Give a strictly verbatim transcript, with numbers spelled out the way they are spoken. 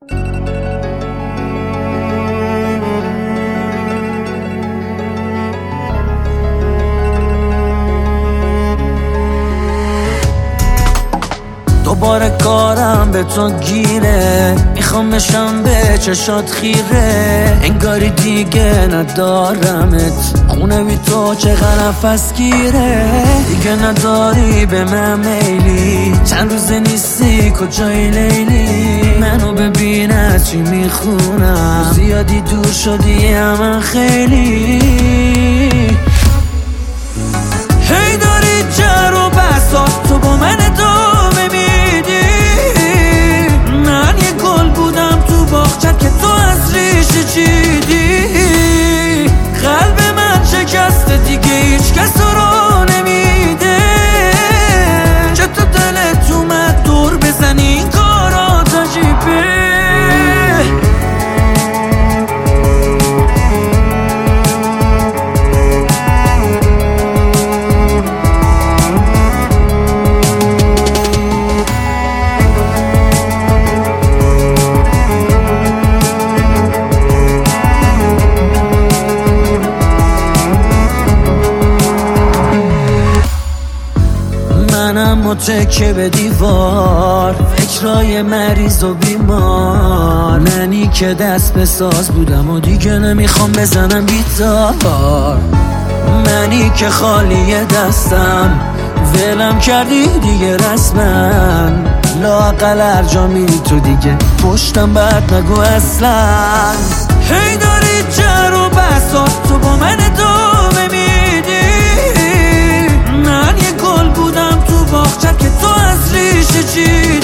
دوباره کارم به تو گیره، میخوام بشم به چشات خیره، انگاری دیگه ندارمت، خونه بی تو چقدر نفس گیره، دیگه نداری به من میلی، چند روزه نیستی کجای لیلی، منو ببین از چی میخونم، زیادی دور شدی همه خیلی، هی داری جر و بسات تو با من ادامه میدی، من یه گل بودم تو باغچه که تو از ریشه چیدی، قلب من شکسته دیگه هیچ کس رو نمیده، چه تو دلت اومد دور بزنی این کارات عجیبه. منم متکه به دیوار، فکرای مریض و بیمار، منی که دست به ساز بودم و دیگه نمیخوام بزنم گیتار، منی که خالی دستم ولم کردی دیگه رسما، لااقل هر جا میری تو دیگه پشتم بعد نگو اصلا، هی داری جر و بسات تو با من ادامه میدی، من یه گل بودم تو باغچه که تو از ریشه چیدی،